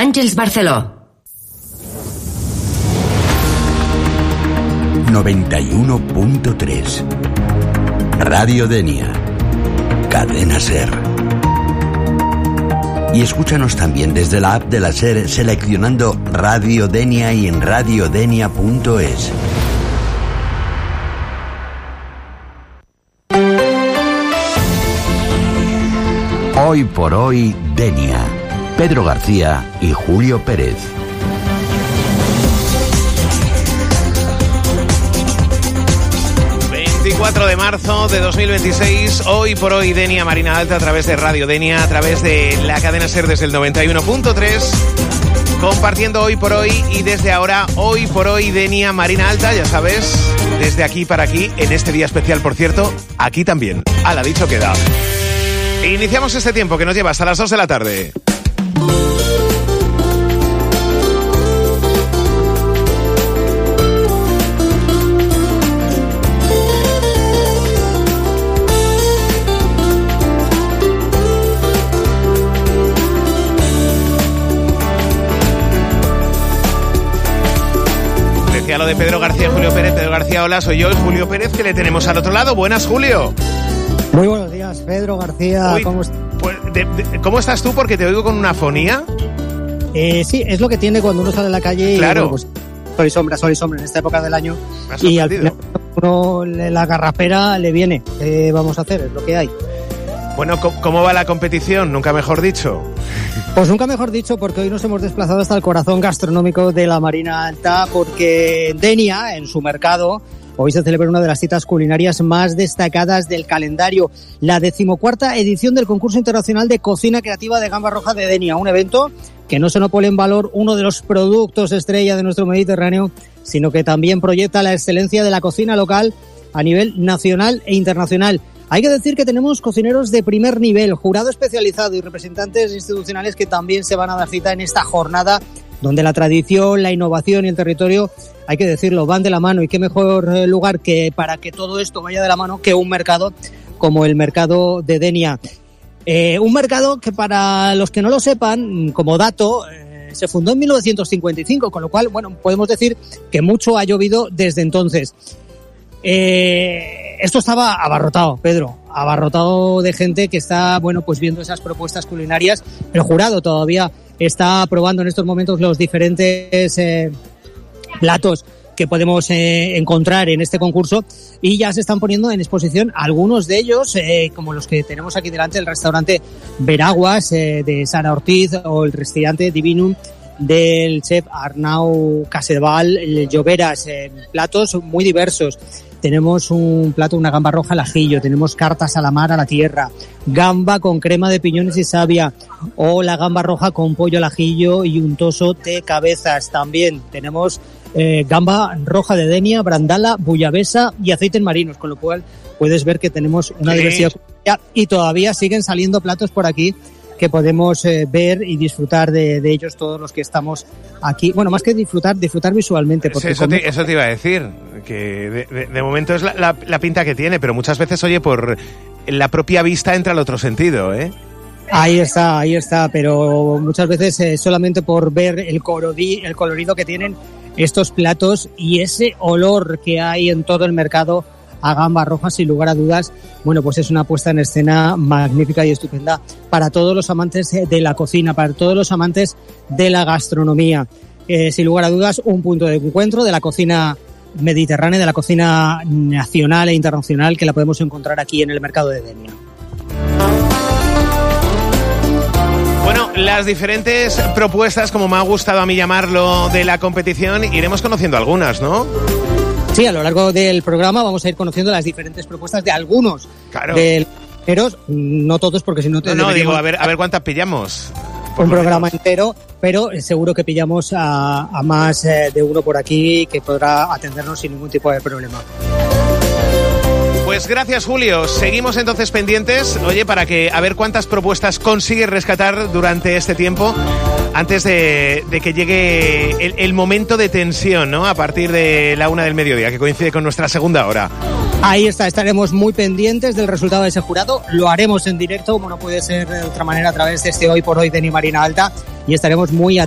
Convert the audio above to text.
Àngels Barceló. 91.3 Radio Denia, Cadena SER. Y escúchanos también desde la app de la SER seleccionando Radio Denia y en radiodenia.es. Hoy por hoy, Denia. Pedro García y Julio Pérez. ...4 de marzo de 2026, hoy por hoy Denia Marina Alta a través de Radio Denia, a través de la cadena SER desde el 91.3, compartiendo hoy por hoy y desde ahora, hoy por hoy Denia Marina Alta, ya sabes, desde aquí para aquí, en este día especial, por cierto, aquí también, ala, dicho queda. Iniciamos este tiempo que nos lleva hasta las 2 de la tarde. Lo de Pedro García, Julio Pérez. Pedro García, hola, soy yo, Julio Pérez, que le tenemos al otro lado. Buenas, Julio. Muy buenos días, Pedro García. Uy, ¿cómo estás tú? Porque te oigo con una afonía. Sí, es lo que tiene cuando uno sale a la calle. Claro. Y, bueno, pues, soy sombra en esta época del año. Y al final uno, la garrapera le viene. ¿Qué vamos a hacer? Es lo que hay. Bueno, ¿cómo va la competición? Nunca mejor dicho. Pues nunca mejor dicho, porque hoy nos hemos desplazado hasta el corazón gastronómico de la Marina Alta, porque Denia, en su mercado, hoy se celebra una de las citas culinarias más destacadas del calendario, la 14ª edición del concurso internacional de cocina creativa de gamba roja de Denia, un evento que no solo pone en valor uno de los productos estrella de nuestro Mediterráneo, sino que también proyecta la excelencia de la cocina local a nivel nacional e internacional. Hay que decir que tenemos cocineros de primer nivel, jurado especializado y representantes institucionales que también se van a dar cita en esta jornada donde la tradición, la innovación y el territorio, hay que decirlo, van de la mano. Y qué mejor lugar que para que todo esto vaya de la mano que un mercado como el mercado de Denia. Un mercado que, para los que no lo sepan, como dato, se fundó en 1955, con lo cual, bueno, podemos decir que mucho ha llovido desde entonces. Esto estaba abarrotado, Pedro, abarrotado de gente que está, bueno, pues viendo esas propuestas culinarias. El jurado todavía está probando en estos momentos los diferentes platos que podemos encontrar en este concurso y ya se están poniendo en exposición algunos de ellos, como los que tenemos aquí delante, el restaurante Veraguas de Sara Ortiz o el restaurante Divinum del chef Arnau Casadevall, el Lloberas, platos muy diversos. Tenemos un plato, una gamba roja al ajillo, tenemos cartas a la mar a la tierra, gamba con crema de piñones y savia o la gamba roja con pollo al ajillo y untoso de cabezas. También tenemos gamba roja de Denia, brandala, bullabesa y aceites marinos, con lo cual puedes ver que tenemos una diversidad y todavía siguen saliendo platos por aquí que podemos ver y disfrutar de ellos todos los que estamos aquí. Bueno, más que disfrutar visualmente. Porque eso te iba a decir, que de momento es la pinta que tiene, pero muchas veces, oye, por la propia vista entra el otro sentido, ¿eh? Ahí está, pero muchas veces solamente por ver el colorido que tienen estos platos y ese olor que hay en todo el mercado a gamba roja, sin lugar a dudas, bueno, pues es una puesta en escena magnífica y estupenda para todos los amantes de la cocina, para todos los amantes de la gastronomía. Sin lugar a dudas, un punto de encuentro de la cocina mediterránea, de la cocina nacional e internacional, que la podemos encontrar aquí en el mercado de Denia. Bueno, las diferentes propuestas, como me ha gustado a mí llamarlo, de la competición, iremos conociendo algunas, ¿no? Sí, a lo largo del programa vamos a ir conociendo las diferentes propuestas de algunos de los, no todos, porque si no... digo, a ver cuántas pillamos. Un programa entero, pero seguro que pillamos a más de uno por aquí que podrá atendernos sin ningún tipo de problema. Pues gracias, Julio. Seguimos entonces pendientes, oye, para que a ver cuántas propuestas consigues rescatar durante este tiempo, antes de que llegue el momento de tensión, ¿no? A partir de la 1 del mediodía, que coincide con nuestra segunda hora. Ahí está, estaremos muy pendientes del resultado de ese jurado. Lo haremos en directo, como no puede ser de otra manera, a través de este Hoy por Hoy de Denia Marina Alta, y estaremos muy atentos